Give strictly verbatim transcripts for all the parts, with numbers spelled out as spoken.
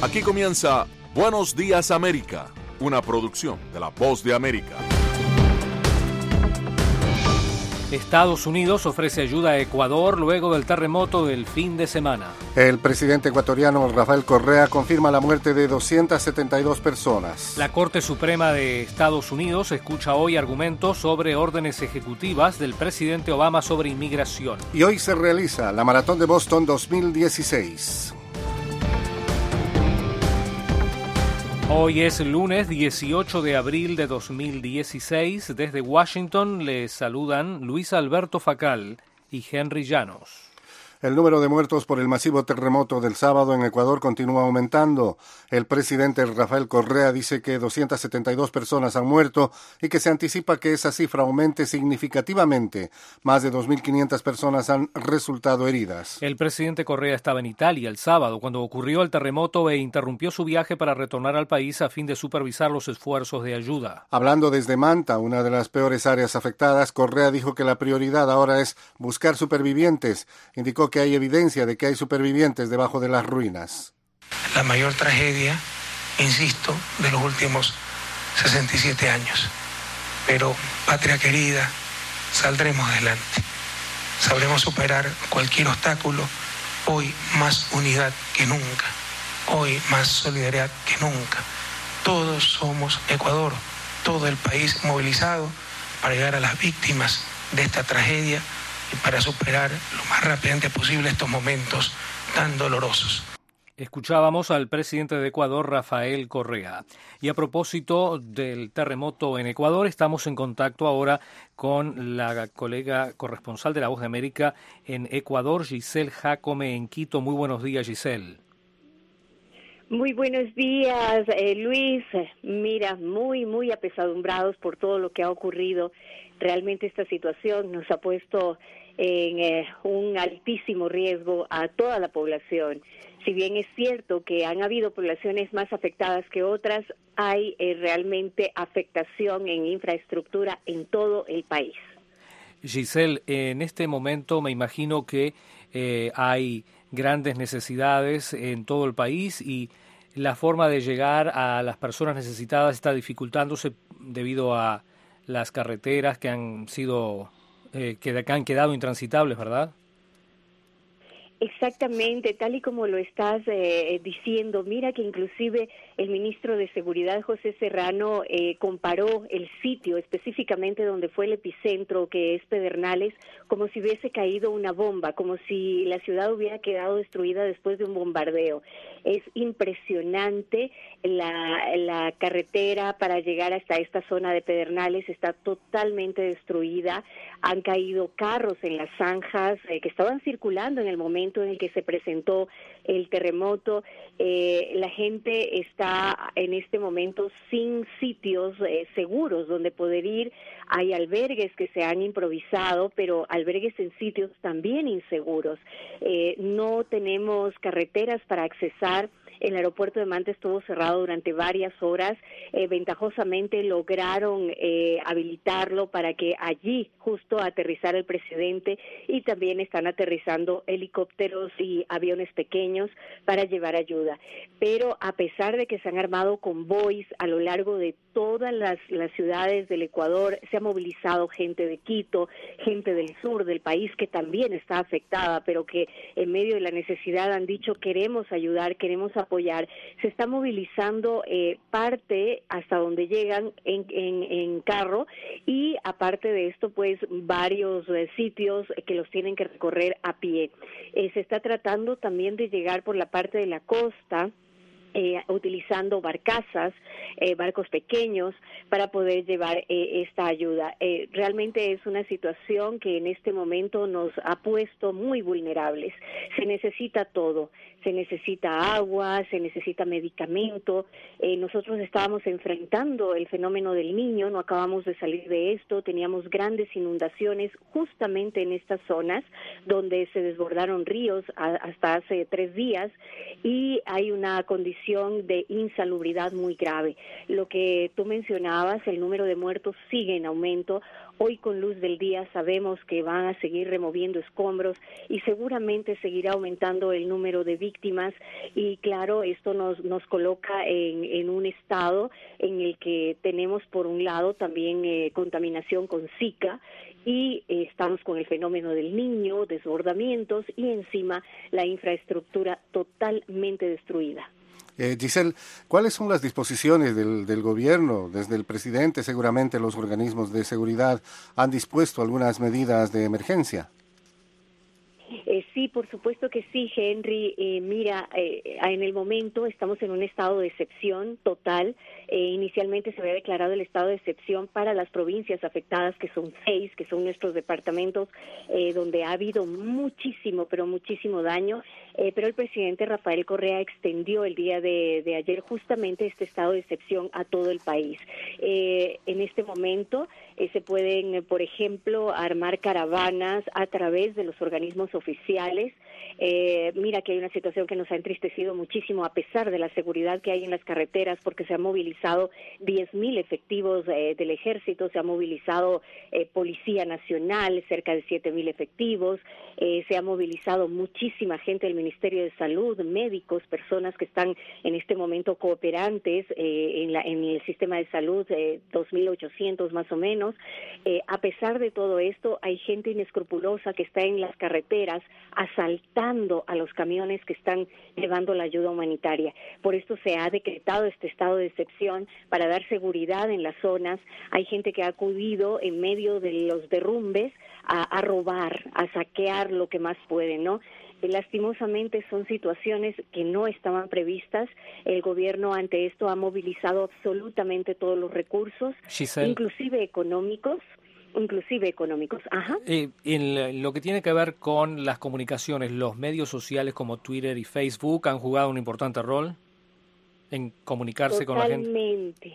Aquí comienza Buenos Días América, una producción de La Voz de América. Estados Unidos ofrece ayuda a Ecuador luego del terremoto del fin de semana. El presidente ecuatoriano Rafael Correa confirma la muerte de doscientas setenta y dos personas. La Corte Suprema de Estados Unidos escucha hoy argumentos sobre órdenes ejecutivas del presidente Obama sobre inmigración. Y hoy se realiza la Maratón de Boston dos mil dieciséis. Hoy es lunes dieciocho de abril de dos mil dieciséis. Desde Washington les saludan Luis Alberto Facal y Henry Llanos. El número de muertos por el masivo terremoto del sábado en Ecuador continúa aumentando. El presidente Rafael Correa dice que doscientas setenta y dos personas han muerto y que se anticipa que esa cifra aumente significativamente. Más de dos mil quinientas personas han resultado heridas. El presidente Correa estaba en Italia el sábado cuando ocurrió el terremoto e interrumpió su viaje para retornar al país a fin de supervisar los esfuerzos de ayuda. Hablando desde Manta, una de las peores áreas afectadas, Correa dijo que la prioridad ahora es buscar supervivientes. Indicó que hay evidencia de que hay supervivientes debajo de las ruinas. La mayor tragedia, insisto, de los últimos sesenta y siete años. Pero, patria querida, saldremos adelante. Sabremos superar cualquier obstáculo. Hoy más unidad que nunca. Hoy más solidaridad que nunca. Todos somos Ecuador, todo el país movilizado para llegar a las víctimas de esta tragedia y para superar lo más rápidamente posible estos momentos tan dolorosos. Escuchábamos al presidente de Ecuador, Rafael Correa. Y a propósito del terremoto en Ecuador, estamos en contacto ahora con la colega corresponsal de La Voz de América en Ecuador, Giselle Jacome, en Quito. Muy buenos días, Giselle. Muy buenos días, eh, Luis. Mira, muy, muy apesadumbrados por todo lo que ha ocurrido. Realmente esta situación nos ha puesto en eh, un altísimo riesgo a toda la población. Si bien es cierto que han habido poblaciones más afectadas que otras, hay eh, realmente afectación en infraestructura en todo el país. Giselle, en este momento me imagino que eh, hay grandes necesidades en todo el país y la forma de llegar a las personas necesitadas está dificultándose debido a las carreteras que han sido eh, que han quedado intransitables, ¿verdad? Exactamente, tal y como lo estás eh, diciendo. Mira que inclusive el ministro de Seguridad, José Serrano, eh, comparó el sitio específicamente donde fue el epicentro, que es Pedernales, como si hubiese caído una bomba, como si la ciudad hubiera quedado destruida después de un bombardeo. Es impresionante, la, la carretera para llegar hasta esta zona de Pedernales está totalmente destruida. Han caído carros en las zanjas eh, que estaban circulando en el momento en el que se presentó el terremoto. Eh, la gente está en este momento sin sitios eh, seguros donde poder ir. Hay albergues que se han improvisado, pero albergues en sitios también inseguros. Eh, no tenemos carreteras para accesar. El aeropuerto de Manta estuvo cerrado durante varias horas. Eh, ventajosamente lograron eh, habilitarlo para que allí justo aterrizara el presidente, y también están aterrizando helicópteros y aviones pequeños para llevar ayuda. Pero a pesar de que se han armado convoys a lo largo de todas las, las ciudades del Ecuador, se ha movilizado gente de Quito, gente del sur del país que también está afectada, pero que en medio de la necesidad han dicho queremos ayudar, queremos apoyar. Se está movilizando eh, parte hasta donde llegan en, en, en carro, y aparte de esto pues varios eh, sitios que los tienen que recorrer a pie. Eh, se está tratando también de llegar por la parte de la costa, Eh, utilizando barcazas, eh, barcos pequeños para poder llevar eh, esta ayuda. Eh, realmente es una situación que en este momento nos ha puesto muy vulnerables. Se necesita todo, se necesita agua, se necesita medicamento. Eh, nosotros estábamos enfrentando el fenómeno del Niño, no acabamos de salir de esto, teníamos grandes inundaciones justamente en estas zonas donde se desbordaron ríos a, hasta hace tres días, y hay una condición de insalubridad muy grave. Lo que tú mencionabas, el número de muertos sigue en aumento. Hoy con luz del día sabemos que van a seguir removiendo escombros y seguramente seguirá aumentando el número de víctimas y claro, esto nos, nos coloca en, en un estado en el que tenemos por un lado también eh, contaminación con Zika y eh, estamos con el fenómeno del Niño, desbordamientos y encima la infraestructura totalmente destruida. Eh, Giselle, ¿cuáles son las disposiciones del, del gobierno? Desde el presidente, seguramente los organismos de seguridad han dispuesto algunas medidas de emergencia. Eh, sí, por supuesto que sí, Henry. Eh, mira, eh, en el momento estamos en un estado de excepción total. Eh, inicialmente se había declarado el estado de excepción para las provincias afectadas, que son seis, que son nuestros departamentos, eh, donde ha habido muchísimo, pero muchísimo daño. Eh, pero el presidente Rafael Correa extendió el día de, de ayer justamente este estado de excepción a todo el país. Eh, en este momento eh, se pueden, eh, por ejemplo, armar caravanas a través de los organismos oficiales. Eh, mira que hay una situación que nos ha entristecido muchísimo a pesar de la seguridad que hay en las carreteras, porque se han movilizado diez mil efectivos eh, del ejército, se ha movilizado eh, Policía Nacional, cerca de siete mil efectivos, eh, se ha movilizado muchísima gente del Ministerio de Salud, médicos, personas que están en este momento cooperantes eh, en, la, en el sistema de salud, eh, dos mil ochocientos más o menos. Eh, a pesar de todo esto, hay gente inescrupulosa que está en las carreteras asaltando a los camiones que están llevando la ayuda humanitaria. Por esto se ha decretado este estado de excepción para dar seguridad en las zonas. Hay gente que ha acudido en medio de los derrumbes a, a robar, a saquear lo que más pueden, ¿no? Lastimosamente son situaciones que no estaban previstas. El gobierno ante esto ha movilizado absolutamente todos los recursos, Giselle, inclusive económicos, inclusive económicos. Ajá. Eh, en lo que tiene que ver con las comunicaciones, los medios sociales como Twitter y Facebook han jugado un importante rol en comunicarse Totalmente. con la gente. Totalmente.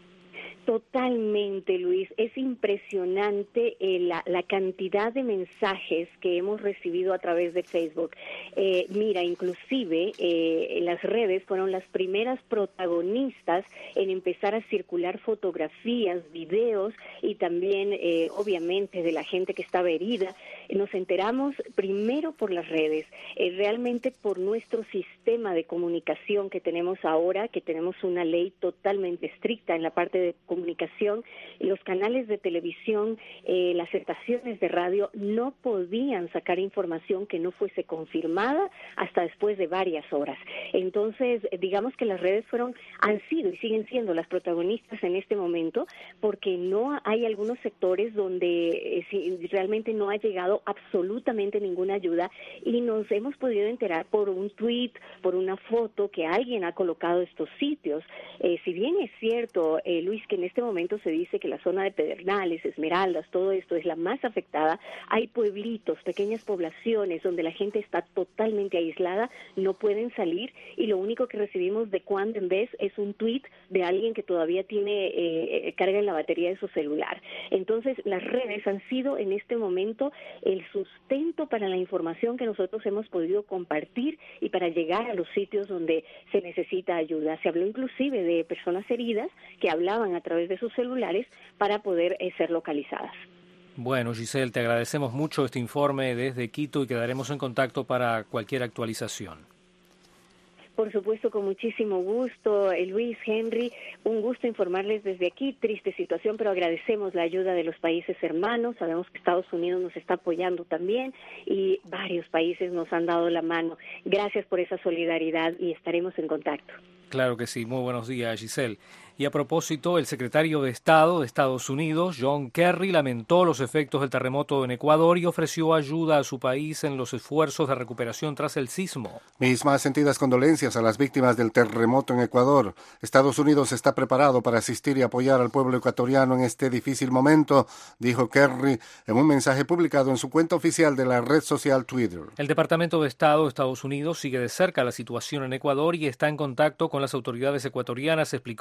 Totalmente, Luis. Es impresionante eh, la, la cantidad de mensajes que hemos recibido a través de Facebook. Eh, mira, inclusive eh, las redes fueron las primeras protagonistas en empezar a circular fotografías, videos y también, eh, obviamente, de la gente que estaba herida. Nos enteramos primero por las redes, eh, realmente por nuestro sistema de comunicación que tenemos ahora, que tenemos una ley totalmente estricta en la parte de comunicación. comunicación, los canales de televisión, eh, las estaciones de radio no podían sacar información que no fuese confirmada hasta después de varias horas. Entonces, digamos que las redes fueron, han sido y siguen siendo las protagonistas en este momento, porque no hay algunos sectores donde eh, si, realmente no ha llegado absolutamente ninguna ayuda y nos hemos podido enterar por un tweet, por una foto que alguien ha colocado estos sitios. Eh, si bien es cierto, eh, Luis, que en este momento se dice que la zona de Pedernales, Esmeraldas, todo esto es la más afectada, hay pueblitos, pequeñas poblaciones donde la gente está totalmente aislada, no pueden salir y lo único que recibimos de cuando en vez es un tuit de alguien que todavía tiene eh, carga en la batería de su celular. Entonces, las redes han sido en este momento el sustento para la información que nosotros hemos podido compartir y para llegar a los sitios donde se necesita ayuda. Se habló inclusive de personas heridas que hablaban a través de sus celulares para poder eh, ser localizadas. Bueno, Giselle, te agradecemos mucho este informe desde Quito y quedaremos en contacto para cualquier actualización. Por supuesto, con muchísimo gusto, eh, Luis, Henry, un gusto informarles desde aquí, triste situación, pero agradecemos la ayuda de los países hermanos, sabemos que Estados Unidos nos está apoyando también y varios países nos han dado la mano. Gracias por esa solidaridad y estaremos en contacto. Claro que sí, muy buenos días, Giselle. Y a propósito, el secretario de Estado de Estados Unidos, John Kerry, lamentó los efectos del terremoto en Ecuador y ofreció ayuda a su país en los esfuerzos de recuperación tras el sismo. Mis más sentidas condolencias a las víctimas del terremoto en Ecuador. Estados Unidos está preparado para asistir y apoyar al pueblo ecuatoriano en este difícil momento, dijo Kerry en un mensaje publicado en su cuenta oficial de la red social Twitter. El Departamento de Estado de Estados Unidos sigue de cerca la situación en Ecuador y está en contacto con las autoridades ecuatorianas, explicó la portavoz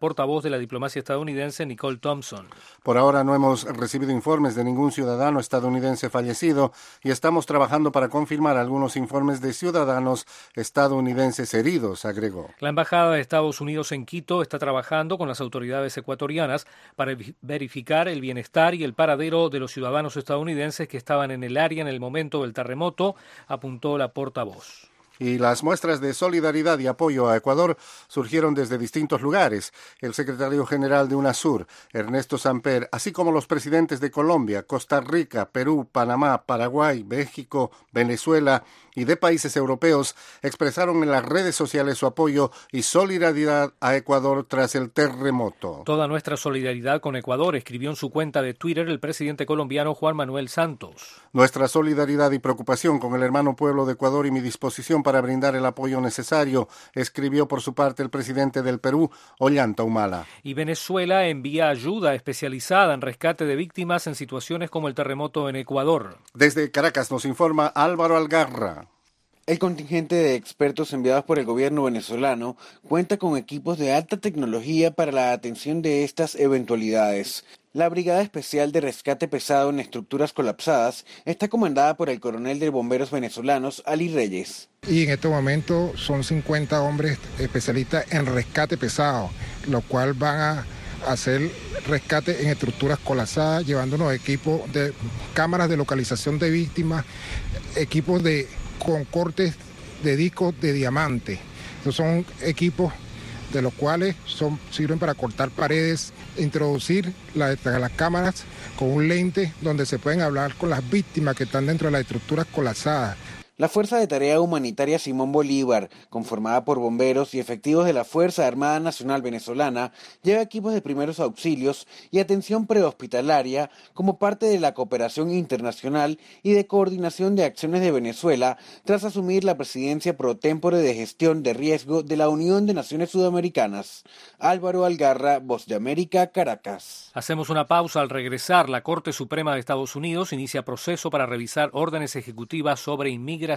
portavoz de la diplomacia estadounidense, Nicole Thompson. Por ahora no hemos recibido informes de ningún ciudadano estadounidense fallecido y estamos trabajando para confirmar algunos informes de ciudadanos estadounidenses heridos, agregó. La Embajada de Estados Unidos en Quito está trabajando con las autoridades ecuatorianas para verificar el bienestar y el paradero de los ciudadanos estadounidenses que estaban en el área en el momento del terremoto, apuntó la portavoz. Y las muestras de solidaridad y apoyo a Ecuador surgieron desde distintos lugares. El secretario general de UNASUR, Ernesto Samper, así como los presidentes de Colombia, Costa Rica, Perú, Panamá, Paraguay, México, Venezuela y de países europeos, expresaron en las redes sociales su apoyo y solidaridad a Ecuador tras el terremoto. Toda nuestra solidaridad con Ecuador, escribió en su cuenta de Twitter el presidente colombiano Juan Manuel Santos. Nuestra solidaridad y preocupación con el hermano pueblo de Ecuador y mi disposición para brindar el apoyo necesario, escribió por su parte el presidente del Perú, Ollanta Humala. Y Venezuela envía ayuda especializada en rescate de víctimas en situaciones como el terremoto en Ecuador. Desde Caracas nos informa Álvaro Algarra. El contingente de expertos enviados por el gobierno venezolano cuenta con equipos de alta tecnología para la atención de estas eventualidades. La Brigada Especial de Rescate Pesado en Estructuras Colapsadas está comandada por el coronel de bomberos venezolanos, Ali Reyes. Y en este momento son cincuenta hombres especialistas en rescate pesado, lo cual van a hacer rescate en estructuras colapsadas, llevándonos equipos de cámaras de localización de víctimas, equipos de con cortes de discos de diamante. Estos son equipos de los cuales son, sirven para cortar paredes, introducir la, las cámaras con un lente donde se pueden hablar con las víctimas que están dentro de las estructuras colapsadas. La Fuerza de Tarea Humanitaria Simón Bolívar, conformada por bomberos y efectivos de la Fuerza Armada Nacional Venezolana, lleva equipos de primeros auxilios y atención prehospitalaria como parte de la cooperación internacional y de coordinación de acciones de Venezuela tras asumir la presidencia pro tempore de gestión de riesgo de la Unión de Naciones Sudamericanas. Álvaro Algarra, Voz de América, Caracas. Hacemos una pausa. Al regresar, la Corte Suprema de Estados Unidos inicia proceso para revisar órdenes ejecutivas sobre inmigración.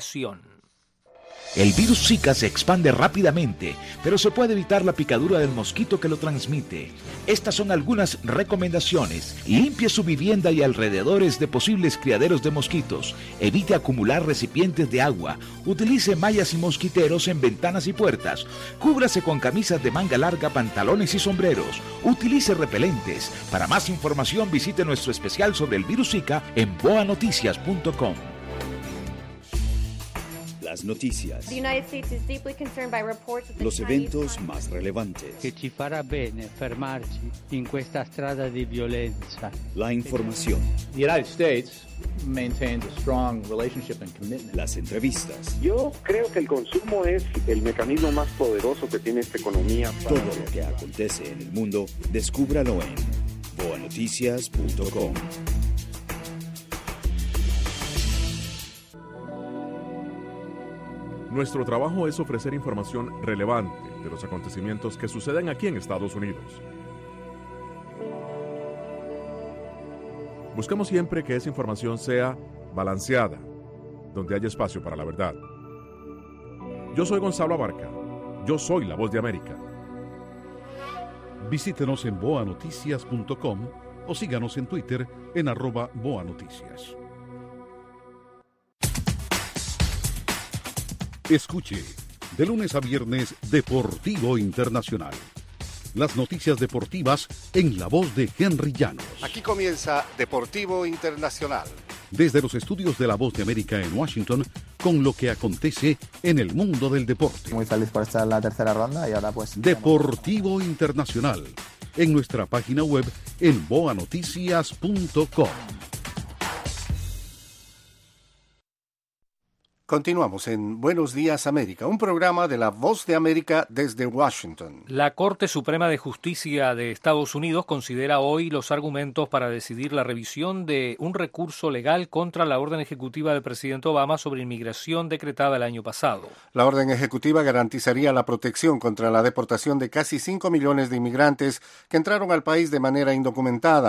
El virus Zika se expande rápidamente, pero se puede evitar la picadura del mosquito que lo transmite. Estas son algunas recomendaciones. Limpie su vivienda y alrededores de posibles criaderos de mosquitos. Evite acumular recipientes de agua. Utilice mallas y mosquiteros en ventanas y puertas. Cúbrase con camisas de manga larga, pantalones y sombreros. Utilice repelentes. Para más información visite nuestro especial sobre el virus Zika en boa noticias punto com. Las noticias, los eventos más relevantes, che ci farà bene fermarci in questa strada di violenza. La información, The United States maintains a strong relationship and commitment. Las entrevistas. Yo creo que el consumo es el mecanismo más poderoso que tiene esta economía. Para... Todo lo que acontece en el mundo, descúbralo en boa noticias punto com. Nuestro trabajo es ofrecer información relevante de los acontecimientos que suceden aquí en Estados Unidos. Buscamos siempre que esa información sea balanceada, donde haya espacio para la verdad. Yo soy Gonzalo Abarca. Yo soy la Voz de América. Visítenos en boa noticias punto com o síganos en Twitter en arroba boanoticias. Escuche, de lunes a viernes, Deportivo Internacional. Las noticias deportivas en la voz de Henry Llanos. Aquí comienza Deportivo Internacional. Desde los estudios de La Voz de América en Washington, con lo que acontece en el mundo del deporte. Muy feliz por estar en la tercera ronda y ahora pues... Deportivo Internacional, en nuestra página web en boa noticias punto com. Continuamos en Buenos Días América, un programa de La Voz de América desde Washington. La Corte Suprema de Justicia de Estados Unidos considera hoy los argumentos para decidir la revisión de un recurso legal contra la orden ejecutiva del presidente Obama sobre inmigración decretada el año pasado. La orden ejecutiva garantizaría la protección contra la deportación de casi cinco millones de inmigrantes que entraron al país de manera indocumentada.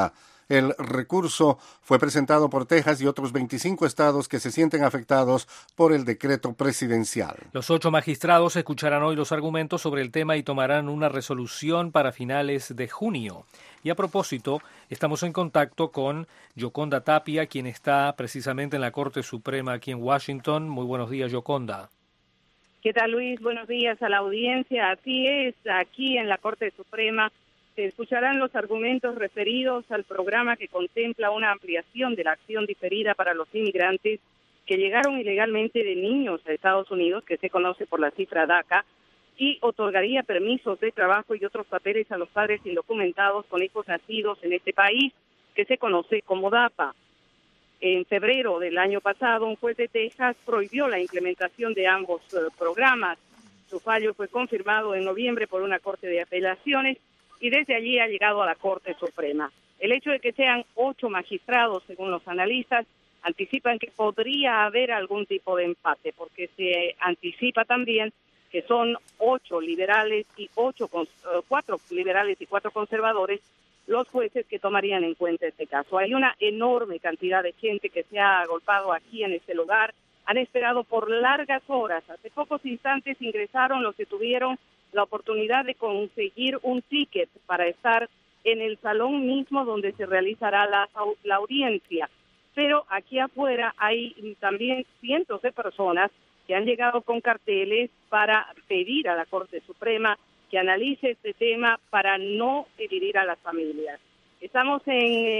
El recurso fue presentado por Texas y otros veinticinco estados que se sienten afectados por el decreto presidencial. Los ocho magistrados escucharán hoy los argumentos sobre el tema y tomarán una resolución para finales de junio. Y a propósito, estamos en contacto con Yoconda Tapia, quien está precisamente en la Corte Suprema aquí en Washington. Muy buenos días, Yoconda. ¿Qué tal, Luis? Buenos días a la audiencia. Así es, aquí en la Corte Suprema se escucharán los argumentos referidos al programa que contempla una ampliación de la acción diferida para los inmigrantes que llegaron ilegalmente de niños a Estados Unidos, que se conoce por la cifra DACA, y otorgaría permisos de trabajo y otros papeles a los padres indocumentados con hijos nacidos en este país, que se conoce como DAPA. En febrero del año pasado, un juez de Texas prohibió la implementación de ambos uh, programas. Su fallo fue confirmado en noviembre por una corte de apelaciones y desde allí ha llegado a la Corte Suprema. El hecho de que sean ocho magistrados, según los analistas, anticipan que podría haber algún tipo de empate, porque se anticipa también que son ocho liberales y ocho, uh, cuatro liberales y cuatro conservadores los jueces que tomarían en cuenta este caso. Hay una enorme cantidad de gente que se ha agolpado aquí en este lugar, han esperado por largas horas. Hace pocos instantes ingresaron los que tuvieron la oportunidad de conseguir un ticket para estar en el salón mismo donde se realizará la, la audiencia. Pero aquí afuera hay también cientos de personas que han llegado con carteles para pedir a la Corte Suprema que analice este tema para no dividir a las familias. Estamos en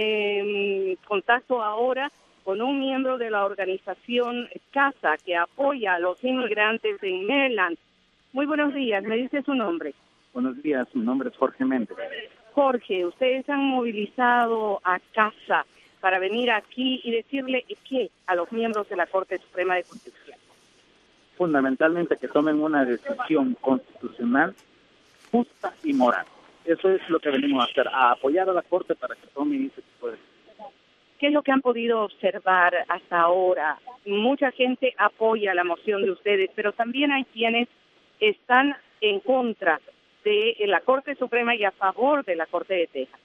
eh, contacto ahora con un miembro de la organización CASA, que apoya a los inmigrantes en Maryland. Muy buenos días, ¿me dice su nombre? Buenos días, mi nombre es Jorge Méndez. Jorge, ustedes han movilizado a CASA para venir aquí y decirle qué a los miembros de la Corte Suprema de Justicia. Fundamentalmente que tomen una decisión constitucional justa y moral. Eso es lo que venimos a hacer, a apoyar a la Corte para que tome ese tipo de decisiones. ¿Qué es lo que han podido observar hasta ahora? Mucha gente apoya la moción de ustedes, pero también hay quienes están en contra de la Corte Suprema y a favor de la Corte de Texas.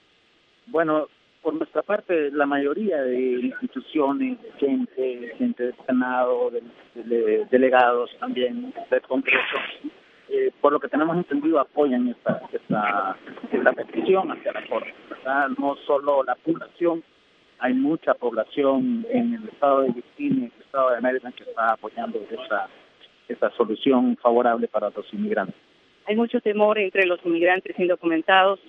Bueno, por nuestra parte, la mayoría de instituciones, gente, gente del Senado, de, de, delegados también del Congreso, Eh, por lo que tenemos entendido, apoyan esta esta, esta petición hacia la Corte, ¿verdad? No solo la población, hay mucha población en el estado de Virginia, en el estado de Maryland, que está apoyando esta, esta solución favorable para los inmigrantes. ¿Hay mucho temor entre los inmigrantes indocumentados?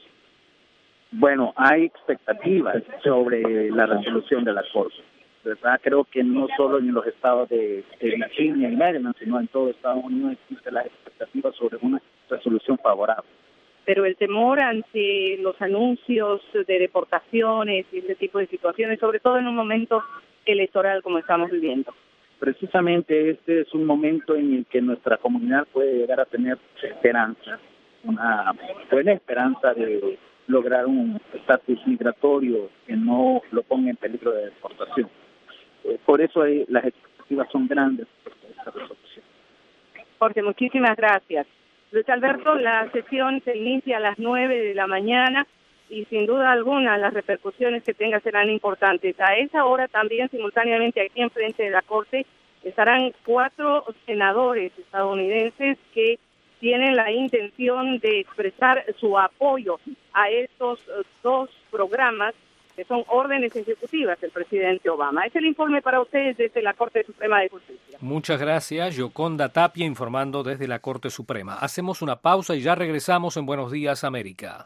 Bueno, hay expectativas sobre la resolución de la Corte, ¿verdad? Creo que no solo en los estados de, de Virginia y Maryland, sino en todo Estados Unidos existe la expectativa sobre una resolución favorable. Pero el temor ante los anuncios de deportaciones y ese tipo de situaciones, sobre todo en un momento electoral como estamos viviendo. Precisamente este es un momento en el que nuestra comunidad puede llegar a tener esperanza, una buena esperanza de lograr un estatus migratorio que no lo ponga en peligro de deportación. Por eso hay, las expectativas son grandes por esta resolución. Jorge, muchísimas gracias. Luis Alberto, la sesión se inicia a las nueve de la mañana y sin duda alguna las repercusiones que tenga serán importantes. A esa hora también simultáneamente aquí enfrente de la Corte estarán cuatro senadores estadounidenses que tienen la intención de expresar su apoyo a estos dos programas que son órdenes ejecutivas del presidente Obama. Es el informe para ustedes desde la Corte Suprema de Justicia. Muchas gracias, Yoconda Tapia, informando desde la Corte Suprema. Hacemos una pausa y ya regresamos en Buenos Días, América.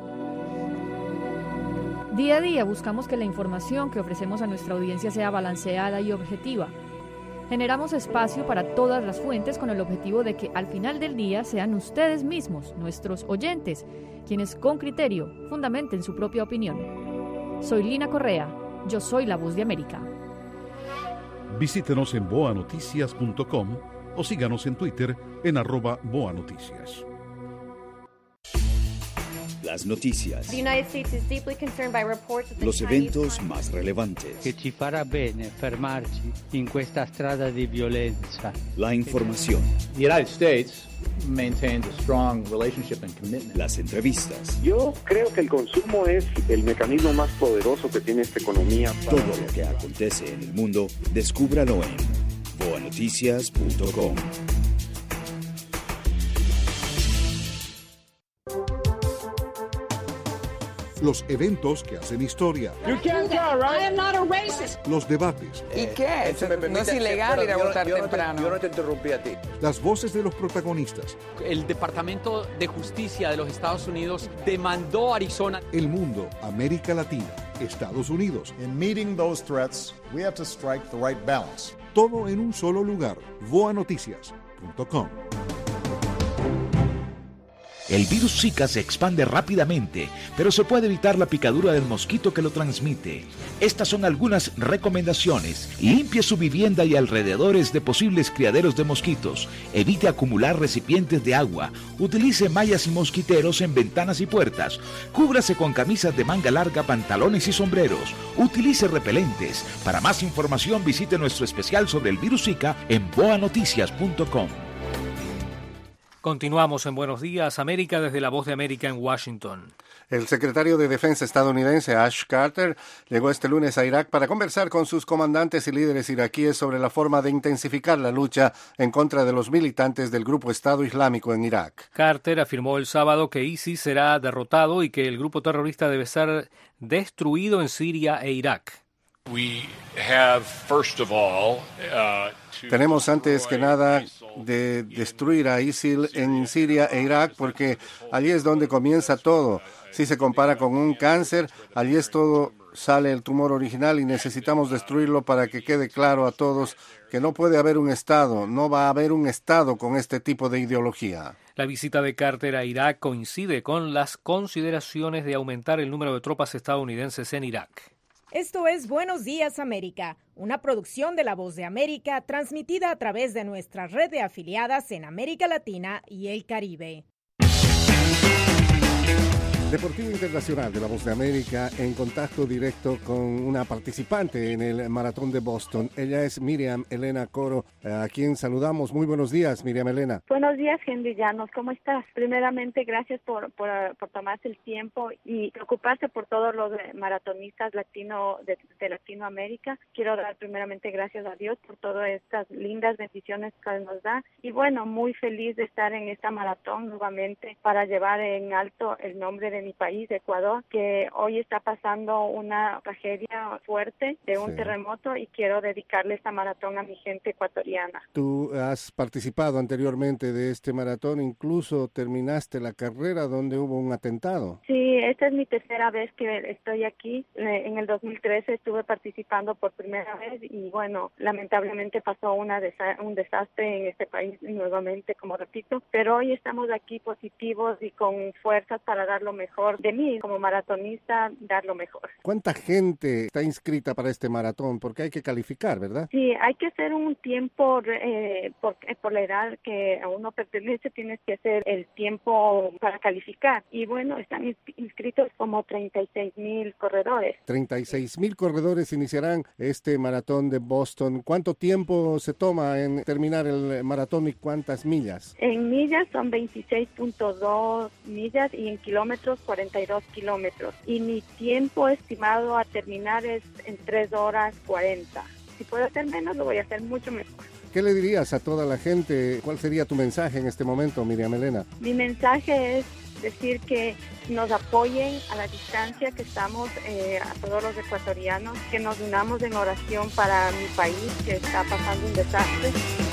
Día a día buscamos que la información que ofrecemos a nuestra audiencia sea balanceada y objetiva. Generamos espacio para todas las fuentes con el objetivo de que al final del día sean ustedes mismos, nuestros oyentes, quienes con criterio fundamenten su propia opinión. Soy Lina Correa, yo soy la Voz de América. Visítenos en boa noticias punto com o síganos en Twitter en arroba boanoticias. Las noticias. Los eventos más relevantes. Che ci farà bene fermarci in questa strada di violenza. La información. The United States maintains a strong relationship and commitment. Las entrevistas. Yo creo que el consumo es el mecanismo más poderoso que tiene esta economía. Para... Todo lo que acontece en el mundo, descúbralo en boa noticias punto com. Los eventos que hacen historia. You can't go, right? I am not a racist. Los debates. ¿Y qué? Eh, permite, no es ilegal ir a votar yo temprano. No te, yo no te interrumpí a ti. Las voces de los protagonistas. El Departamento de Justicia de los Estados Unidos demandó a Arizona. El mundo, América Latina, Estados Unidos. In meeting those threats, we have to strike the right balance. Todo en un solo lugar. boa noticias punto com. El virus Zika se expande rápidamente, pero se puede evitar la picadura del mosquito que lo transmite. Estas son algunas recomendaciones. Limpie su vivienda y alrededores de posibles criaderos de mosquitos. Evite acumular recipientes de agua. Utilice mallas y mosquiteros en ventanas y puertas. Cúbrase con camisas de manga larga, pantalones y sombreros. Utilice repelentes. Para más información visite nuestro especial sobre el virus Zika en boa noticias punto com. Continuamos en Buenos Días, América, desde La Voz de América en Washington. El secretario de Defensa estadounidense Ash Carter llegó este lunes a Irak para conversar con sus comandantes y líderes iraquíes sobre la forma de intensificar la lucha en contra de los militantes del grupo Estado Islámico en Irak. Carter afirmó el sábado que ISIS será derrotado y que el grupo terrorista debe ser destruido en Siria e Irak. We have, first of all, uh, Tenemos antes que nada de destruir a ISIL en Siria e Irak porque allí es donde comienza todo. Si se compara con un cáncer, allí es todo, sale el tumor original y necesitamos destruirlo para que quede claro a todos que no puede haber un Estado, no va a haber un Estado con este tipo de ideología. La visita de Carter a Irak coincide con las consideraciones de aumentar el número de tropas estadounidenses en Irak. Esto es Buenos Días América, una producción de La Voz de América transmitida a través de nuestra red de afiliadas en América Latina y el Caribe. Deportivo Internacional de La Voz de América en contacto directo con una participante en el Maratón de Boston. Ella es Miriam Elena Coro, a quien saludamos. Muy buenos días, Miriam Elena. Buenos días, Henry Llanos. ¿Cómo estás? Primeramente, gracias por, por, por tomarse el tiempo y preocuparse por todos los maratonistas latino de, de Latinoamérica. Quiero dar primeramente gracias a Dios por todas estas lindas bendiciones que nos da. Y bueno, muy feliz de estar en esta maratón nuevamente para llevar en alto el nombre de mi país, Ecuador, que hoy está pasando una tragedia fuerte de un sí. terremoto y quiero dedicarle esta maratón a mi gente ecuatoriana. Tú has participado anteriormente de este maratón, incluso terminaste la carrera donde hubo un atentado. Sí, esta es mi tercera vez que estoy aquí. En el dos mil trece estuve participando por primera vez y bueno, lamentablemente pasó una desa- un desastre en este país nuevamente, como repito, pero hoy estamos aquí positivos y con fuerzas para dar lo mejor de mí como maratonista, dar lo mejor. ¿Cuánta gente está inscrita para este maratón? Porque hay que calificar, ¿verdad? Sí, hay que hacer un tiempo, eh, por, por la edad que a uno pertenece, tienes que hacer el tiempo para calificar. Y bueno, están inscritos como treinta y seis mil corredores. treinta y seis mil corredores iniciarán este maratón de Boston. ¿Cuánto tiempo se toma en terminar el maratón y cuántas millas? En millas son veintiséis punto dos millas y en kilómetros cuarenta y dos kilómetros. Y mi tiempo estimado a terminar es en tres horas cuarenta. Si puedo hacer menos, lo voy a hacer mucho mejor. ¿Qué le dirías a toda la gente? ¿Cuál sería tu mensaje en este momento, Miriam Elena? Mi mensaje es decir que nos apoyen a la distancia que estamos, eh, a todos los ecuatorianos, que nos unamos en oración para mi país que está pasando un desastre.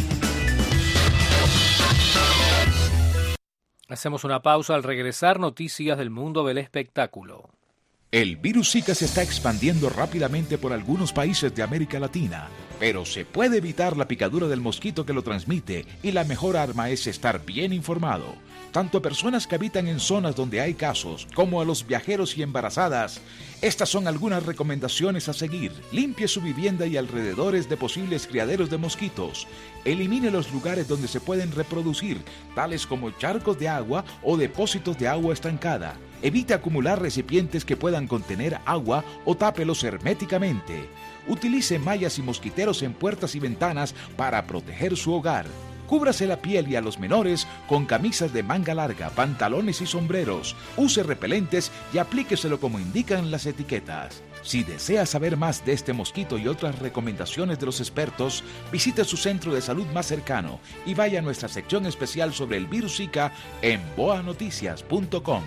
Hacemos una pausa. Al regresar, noticias del mundo del espectáculo. El virus Zika se está expandiendo rápidamente por algunos países de América Latina, pero se puede evitar la picadura del mosquito que lo transmite y la mejor arma es estar bien informado. Tanto a personas que habitan en zonas donde hay casos, como a los viajeros y embarazadas. Estas son algunas recomendaciones a seguir. Limpie su vivienda y alrededores de posibles criaderos de mosquitos. Elimine los lugares donde se pueden reproducir, tales como charcos de agua o depósitos de agua estancada. Evite acumular recipientes que puedan contener agua o tápelos herméticamente. Utilice mallas y mosquiteros en puertas y ventanas para proteger su hogar. Cúbrase la piel y a los menores con camisas de manga larga, pantalones y sombreros. Use repelentes y aplíqueselo como indican las etiquetas. Si desea saber más de este mosquito y otras recomendaciones de los expertos, visite su centro de salud más cercano y vaya a nuestra sección especial sobre el virus Zika en boa noticias punto com.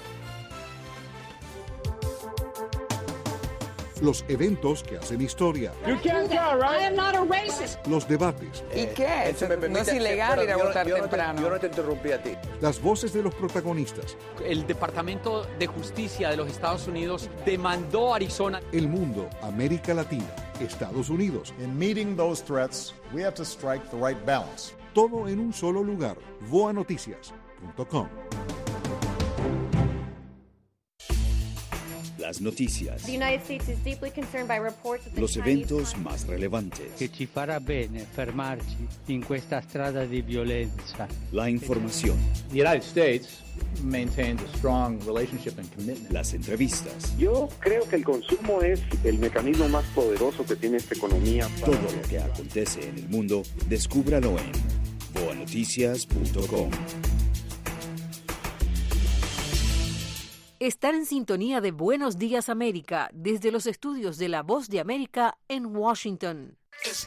Los eventos que hacen historia. You can't tell, right? I am not a racist. Los debates. ¿Y qué? Eh, si me no es ilegal ir a yo, votar yo temprano. No te, yo no te interrumpí a ti. Las voces de los protagonistas. El Departamento de Justicia de los Estados Unidos demandó a Arizona. El mundo, América Latina, Estados Unidos. In meeting those threats, we have to strike the right balance. Todo en un solo lugar. boa noticias punto com. Las noticias. The United States is deeply concerned by reports of the Los eventos más relevantes. Che ci farà bene fermarci in questa strada di violenza. La información. The United States maintains a strong relationship and commitment. Las entrevistas. Yo creo que el consumo es el mecanismo más poderoso que tiene esta economía. Todo lo que acontece en el mundo, descúbralo en boa noticias punto com. Estar en sintonía de Buenos Días América desde los estudios de La Voz de América en Washington.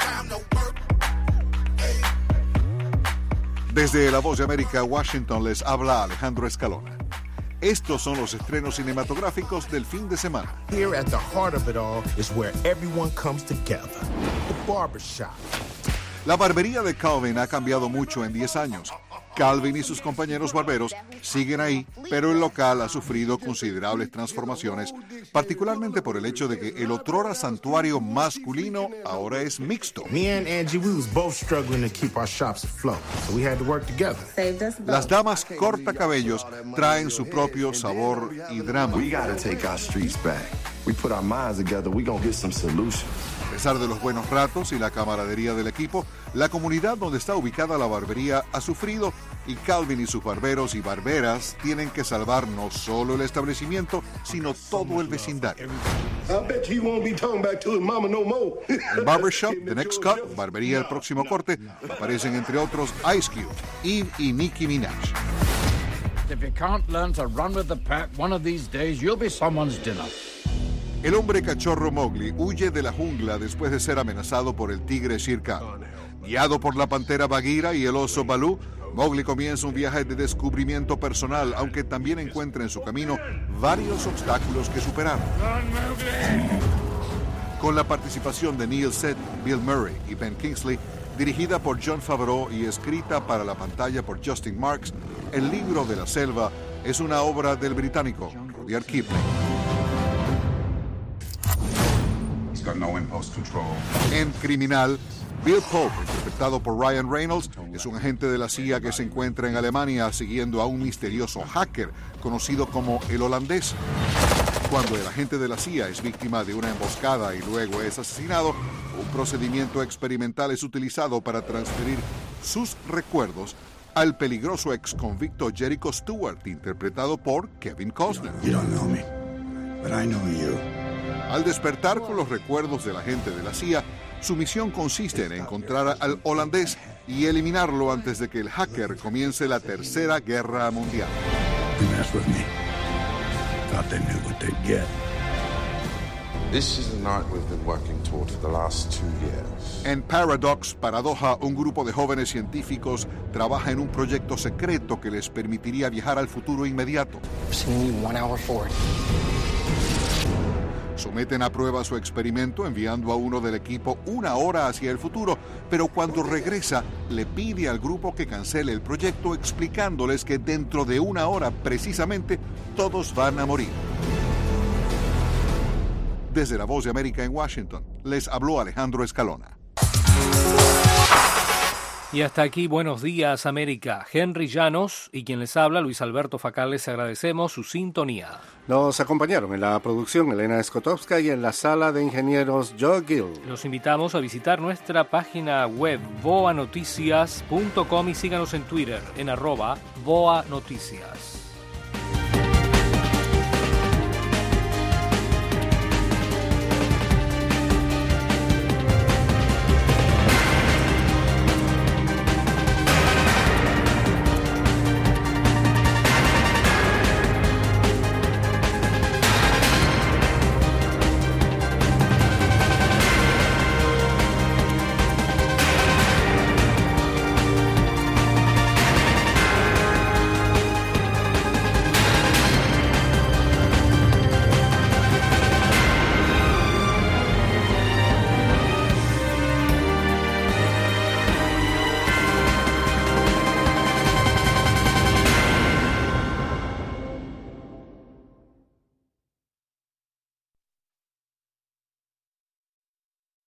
Desde La Voz de América, Washington, les habla Alejandro Escalona. Estos son los estrenos cinematográficos del fin de semana. Here at the heart of it all is where everyone comes together. The barbershop. La barbería de Calvin ha cambiado mucho en diez años. Calvin y sus compañeros barberos siguen ahí, pero el local ha sufrido considerables transformaciones, particularmente por el hecho de que el otrora santuario masculino ahora es mixto. Me and Angie, we was both struggling to keep our shops afloat, so we had to work together. Las damas cortacabellos traen su propio sabor y drama. We gotta take our streets back. We put our minds together, we gonna get some solutions. A pesar de los buenos ratos y la camaradería del equipo, la comunidad donde está ubicada la barbería ha sufrido y Calvin y sus barberos y barberas tienen que salvar no solo el establecimiento, sino todo el vecindario. En Barbershop, The Next Cut, Barbería El Próximo Corte, aparecen entre otros Ice Cube, Eve y Nicki Minaj. If you can't learn to run with the pack, one of these days you'll be someone's dinner. El hombre cachorro Mowgli huye de la jungla después de ser amenazado por el tigre Shere Khan. Guiado por la pantera Bagheera y el oso Baloo, Mowgli comienza un viaje de descubrimiento personal, aunque también encuentra en su camino varios obstáculos que superar. Con la participación de Neil Seth, Bill Murray y Ben Kingsley, dirigida por Jon Favreau y escrita para la pantalla por Justin Marks, El libro de la selva es una obra del británico Rudyard Kipling. En Criminal, Bill Pope, interpretado por Ryan Reynolds, es un agente de la C I A que se encuentra en Alemania siguiendo a un misterioso hacker conocido como el holandés. Cuando el agente de la C I A es víctima de una emboscada y luego es asesinado, un procedimiento experimental es utilizado para transferir sus recuerdos al peligroso ex convicto Jericho Stewart, interpretado por Kevin Costner. You don't know me, but I know you. Al despertar con los recuerdos del agente de la C I A, su misión consiste en encontrar al holandés y eliminarlo antes de que el hacker comience la Tercera Guerra Mundial. You mess with me. Thought they knew what they'd get. This is an art we've been working toward for the last two years. En Paradox, Paradoja, un grupo de jóvenes científicos trabaja en un proyecto secreto que les permitiría viajar al futuro inmediato. Someten a prueba su experimento enviando a uno del equipo una hora hacia el futuro, pero cuando regresa le pide al grupo que cancele el proyecto explicándoles que dentro de una hora precisamente todos van a morir. Desde La Voz de América en Washington, les habló Alejandro Escalona. Y hasta aquí, Buenos Días América. Henry Llanos y quien les habla, Luis Alberto Facal, les agradecemos su sintonía. Nos acompañaron en la producción Elena Skotowska y en la sala de ingenieros Joe Gill. Los invitamos a visitar nuestra página web boa noticias punto com y síganos en Twitter en arroba boa noticias.